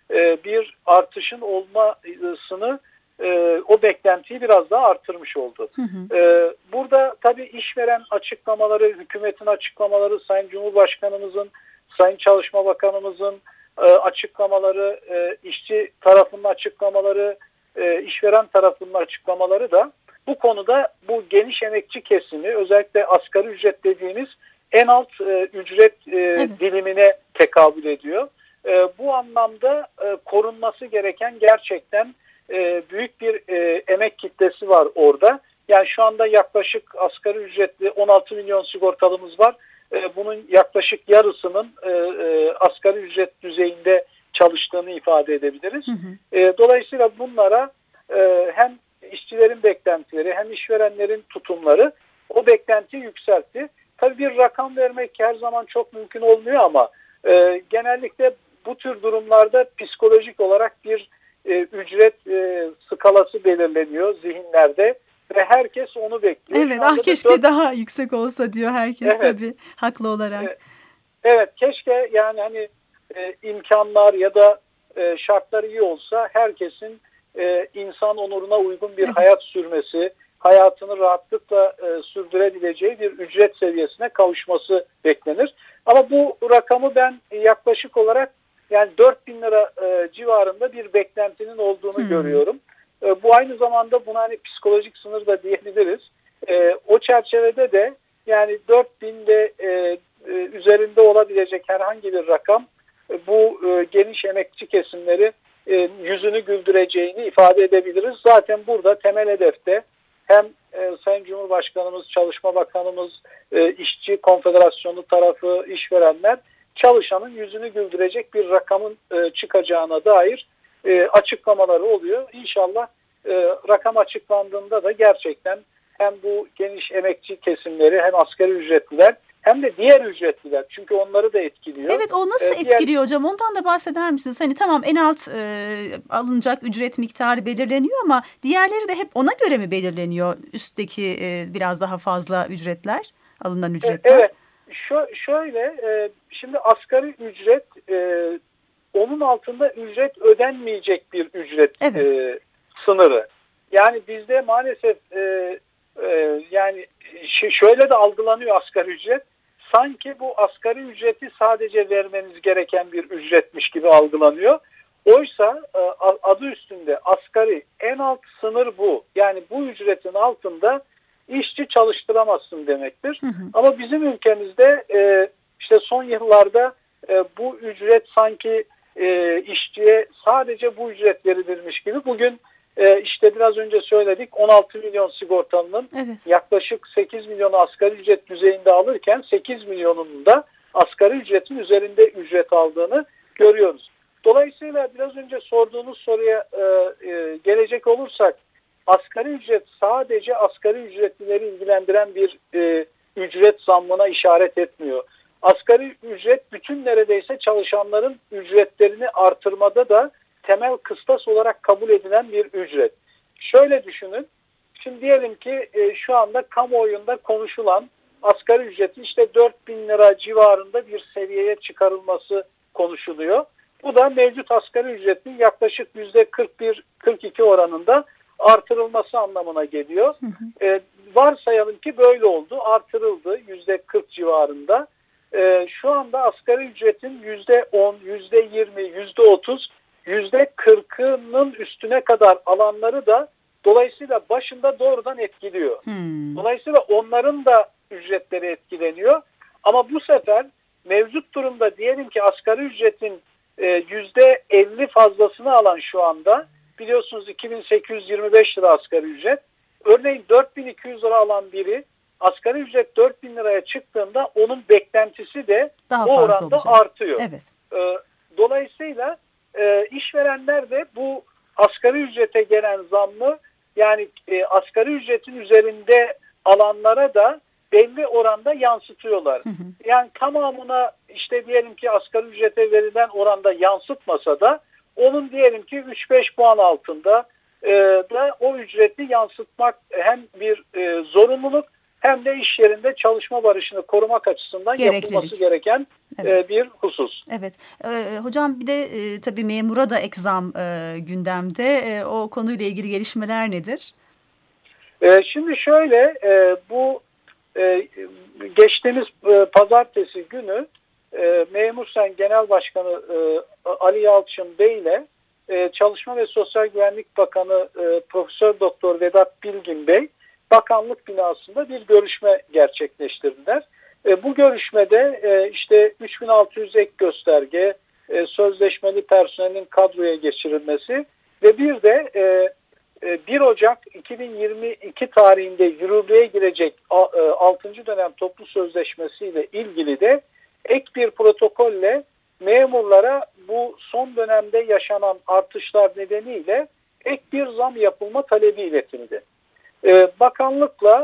e, bir artışın olmasını, e, o beklentiyi biraz daha artırmış oldu. Hı hı. E, burada tabii işveren açıklamaları, hükümetin açıklamaları, Sayın Cumhurbaşkanımızın, Sayın Çalışma Bakanımızın e, açıklamaları, e, işçi tarafının açıklamaları, e, işveren tarafının açıklamaları da bu konuda bu geniş emekçi kesimi, özellikle asgari ücret dediğimiz en alt e, ücret e, evet. dilimine tekabül ediyor. E, bu anlamda e, korunması gereken gerçekten e, büyük bir e, emek kitlesi var orada. Yani şu anda yaklaşık asgari ücretli on altı milyon sigortalımız var. E, bunun yaklaşık yarısının e, e, asgari ücret düzeyinde çalıştığını ifade edebiliriz. Hı hı. E, dolayısıyla bunlara e, hem işçilerin beklentileri hem işverenlerin tutumları o beklentiyi yükseltti. Tabii bir rakam vermek her zaman çok mümkün olmuyor ama e, genellikle bu tür durumlarda psikolojik olarak bir e, ücret e, skalası belirleniyor zihinlerde ve herkes onu bekliyor. Evet, ah keşke dört... daha yüksek olsa diyor herkes, evet. Tabii haklı olarak. Evet, evet keşke yani hani e, imkanlar ya da e, şartlar iyi olsa herkesin e, insan onuruna uygun bir evet. hayat sürmesi, hayatını rahatlıkla e, sürdürebileceği bir ücret seviyesine kavuşması beklenir. Ama bu rakamı ben yaklaşık olarak yani dört bin lira e, civarında bir beklentinin olduğunu hmm. görüyorum. E, bu aynı zamanda buna hani psikolojik sınır da diyebiliriz. E, o çerçevede de yani dört binde e, e, üzerinde olabilecek herhangi bir rakam e, bu e, geniş emekçi kesimleri e, yüzünü güldüreceğini ifade edebiliriz. Zaten burada temel hedefte hem e, Sayın Cumhurbaşkanımız, Çalışma Bakanımız, e, İşçi Konfederasyonu tarafı, işverenler çalışanın yüzünü güldürecek bir rakamın e, çıkacağına dair e, açıklamaları oluyor. İnşallah e, rakam açıklandığında da gerçekten hem bu geniş emekçi kesimleri hem asgari ücretliler hem de diğer ücretliler, çünkü onları da etkiliyor. Evet, o nasıl ee, etkiliyor diğer... hocam? Ondan da bahseder misiniz? Hani tamam, en alt e, alınacak ücret miktarı belirleniyor ama diğerleri de hep ona göre mi belirleniyor? Üstteki e, biraz daha fazla ücretler, alınan ücretler. Evet, Şö- şöyle e, şimdi asgari ücret e, onun altında ücret ödenmeyecek bir ücret evet. e, sınırı. Yani bizde maalesef e, e, yani ş- şöyle de algılanıyor asgari ücret. Sanki bu asgari ücreti sadece vermeniz gereken bir ücretmiş gibi algılanıyor. Oysa e, adı üstünde asgari en alt sınır bu. Yani bu ücretin altında işçi çalıştıramazsın demektir. Hı hı. Ama bizim ülkemizde e, işte son yıllarda e, bu ücret sanki e, işçiye sadece bu ücret verilirmiş gibi. Bugün e, işte biraz önce söyledik, on altı milyon sigortalının evet. yaklaşık sekiz milyonu asgari ücret düzeyinde alırken sekiz milyonunun da asgari ücretin üzerinde ücret aldığını görüyoruz. Dolayısıyla biraz önce sorduğunuz soruya e, e, gelecek olursak, asgari ücret sadece asgari ücretlileri ilgilendiren bir e, ücret zammına işaret etmiyor. Asgari ücret bütün neredeyse çalışanların ücretlerini artırmada da temel kıstas olarak kabul edilen bir ücret. Şöyle düşünün, şimdi diyelim ki e, şu anda kamuoyunda konuşulan asgari ücretin işte dört bin lira civarında bir seviyeye çıkarılması konuşuluyor. Bu da mevcut asgari ücretin yaklaşık yüzde kırk bir kırk iki oranında artırılması anlamına geliyor. Hı hı. Ee, varsayalım ki böyle oldu, artırıldı yüzde kırk civarında. Ee, şu anda asgari ücretin yüzde on, yüzde yirmi, yüzde otuz, yüzde kırkının üstüne kadar alanları da dolayısıyla başında doğrudan etkiliyor. Hmm. Dolayısıyla onların da ücretleri etkileniyor. Ama bu sefer mevcut durumda diyelim ki asgari ücretin e, yüzde elli fazlasını alan şu anda, biliyorsunuz iki bin sekiz yüz yirmi beş lira asgari ücret. Örneğin dört bin iki yüz lira alan biri asgari ücret dört bin liraya çıktığında onun beklentisi de daha bu oranda olacak. Artıyor. Evet. Ee, dolayısıyla e, işverenler de bu asgari ücrete gelen zammı, yani e, asgari ücretin üzerinde alanlara da belli oranda yansıtıyorlar. Hı hı. Yani tamamına işte diyelim ki asgari ücrete verilen oranda yansıtmasa da onun diyelim ki üç beş puan altında e, da o ücreti yansıtmak hem bir e, zorunluluk hem de iş yerinde çalışma barışını korumak açısından Gereklilik. yapılması gereken Evet. e, bir husus. Evet. Ee, hocam bir de e, tabii memura da ek zam e, gündemde. E, o konuyla ilgili gelişmeler nedir? E, şimdi şöyle e, bu e, geçtiğimiz e, pazartesi günü e, Memur Sen Genel Başkanı e, Ali Yalçın Bey ile e, Çalışma ve Sosyal Güvenlik Bakanı e, Profesör Doktor Vedat Bilgin Bey bakanlık binasında bir görüşme gerçekleştirdiler. E, bu görüşmede e, işte üç bin altı yüz ek gösterge, e, sözleşmeli personelin kadroya geçirilmesi ve bir de e, bir Ocak iki bin yirmi iki tarihinde yürürlüğe girecek altıncı dönem toplu sözleşmesi ile ilgili de ek bir protokolle memurlara bu son dönemde yaşanan artışlar nedeniyle ek bir zam yapılma talebi iletildi. Bakanlıkla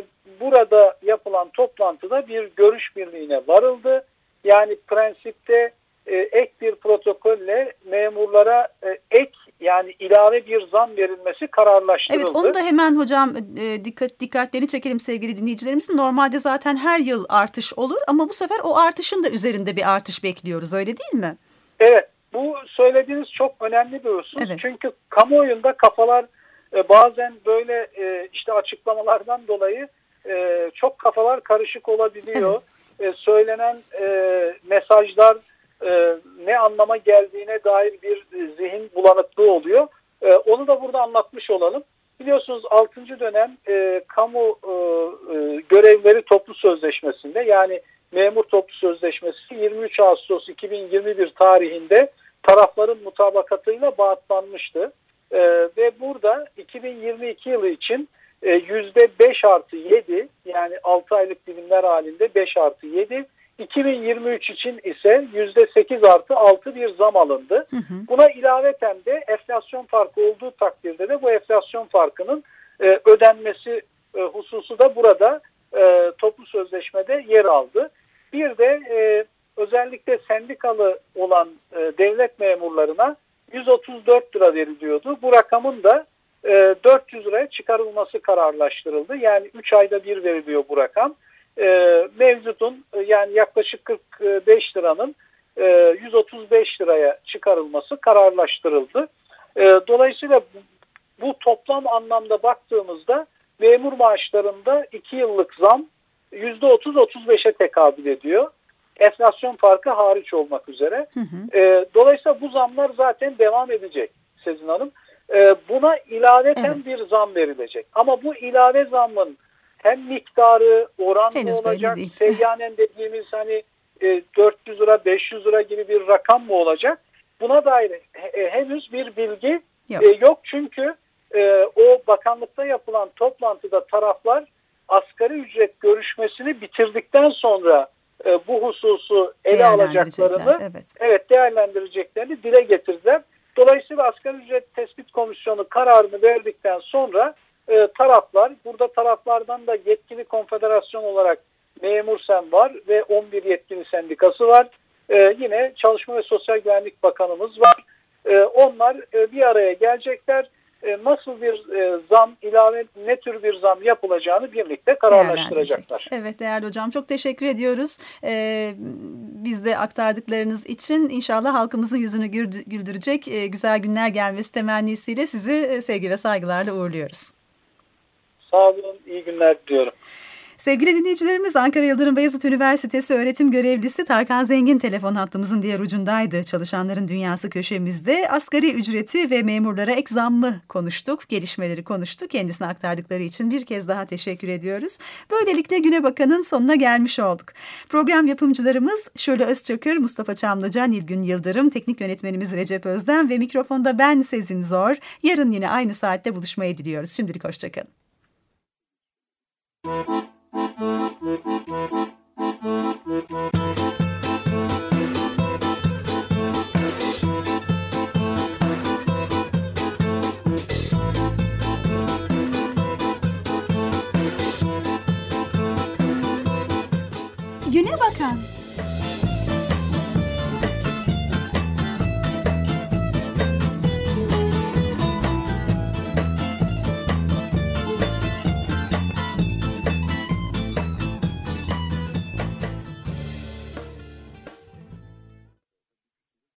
burada yapılan toplantıda bir görüş birliğine varıldı. Yani prensipte ek bir protokolle memurlara ek yani ilave bir zam verilmesi kararlaştırıldı. Evet, onu da hemen hocam e, dikkat dikkatlerini çekelim sevgili dinleyicilerimizin. Normalde zaten her yıl artış olur ama bu sefer o artışın da üzerinde bir artış bekliyoruz, öyle değil mi? Evet, bu söylediğiniz çok önemli bir husus. Evet. Çünkü kamuoyunda kafalar e, bazen böyle e, işte açıklamalardan dolayı e, çok kafalar karışık olabiliyor. Evet. E, söylenen e, mesajlar e, ne anlama geldiğine dair bir zihin bulanıklığı oluyor. E, onu da burada anlatmış olalım. Biliyorsunuz altıncı dönem e, kamu e, e, görevleri toplu sözleşmesinde, yani memur toplu sözleşmesi yirmi üç Ağustos iki bin yirmi bir tarihinde tarafların mutabakatıyla bağıtlanmıştı. E, ve burada iki bin yirmi iki yılı için e, yüzde beş artı yedi, yani altı aylık dilimler halinde beş artı yedi, iki bin yirmi üç için ise yüzde sekiz artı altı bir zam alındı. Hı hı. Buna ilaveten de enflasyon farkı olduğu takdirde de bu enflasyon farkının e, ödenmesi e, hususu da burada e, toplu sözleşmede yer aldı. Bir de e, özellikle sendikalı olan e, devlet memurlarına yüz otuz dört lira veriliyordu. Bu rakamın da e, dört yüz liraya çıkarılması kararlaştırıldı. Yani üç ayda bir veriliyor bu rakam. E, mevcutun yani yaklaşık kırk beş liranın e, yüz otuz beş liraya çıkarılması kararlaştırıldı. E, dolayısıyla bu, bu toplam anlamda baktığımızda memur maaşlarında iki yıllık zam yüzde otuz otuz beşe tekabül ediyor. Enflasyon farkı hariç olmak üzere. Hı hı. E, dolayısıyla bu zamlar zaten devam edecek Sezin Hanım. E, buna ilaveten evet. bir zam verilecek. Ama bu ilave zammın hem miktarı oranlı henüz olacak, seyyanen dediğimiz hani e, dört yüz lira, beş yüz lira gibi bir rakam mı olacak? Buna dair e, henüz bir bilgi yok. E, yok çünkü e, o bakanlıkta yapılan toplantıda taraflar asgari ücret görüşmesini bitirdikten sonra e, bu hususu ele alacaklarını, evet. evet değerlendireceklerini dile getirdiler. Dolayısıyla asgari ücret tespit komisyonu kararını verdikten sonra e, taraflar, burada taraflardan da yetkili konfederasyon olarak Memur Sen var ve on bir yetkili sendikası var. E, yine Çalışma ve Sosyal Güvenlik Bakanımız var. E, onlar e, bir araya gelecekler. E, nasıl bir e, zam, ilave ne tür bir zam yapılacağını birlikte kararlaştıracaklar. Evet değerli hocam, çok teşekkür ediyoruz. Ee, biz de aktardıklarınız için inşallah halkımızın yüzünü güldürecek e, güzel günler gelmesi temennisiyle sizi e, sevgi ve saygılarla uğurluyoruz. Sağ olun, iyi günler diliyorum. Sevgili dinleyicilerimiz, Ankara Yıldırım Beyazıt Üniversitesi öğretim görevlisi Tarkan Zengin telefon hattımızın diğer ucundaydı. Çalışanların Dünyası köşemizde asgari ücreti ve memurlara ek zammı konuştuk, gelişmeleri konuştuk. Kendisine aktardıkları için bir kez daha teşekkür ediyoruz. Böylelikle Güne Bakan'ın sonuna gelmiş olduk. Program yapımcılarımız Şöyle Özçakır, Mustafa Çamlıca, Nilgün Yıldırım, teknik yönetmenimiz Recep Özden ve mikrofonda ben Sezin Zor. Yarın yine aynı saatte buluşmayı diliyoruz. Şimdilik hoşçakalın. Güne Bakan.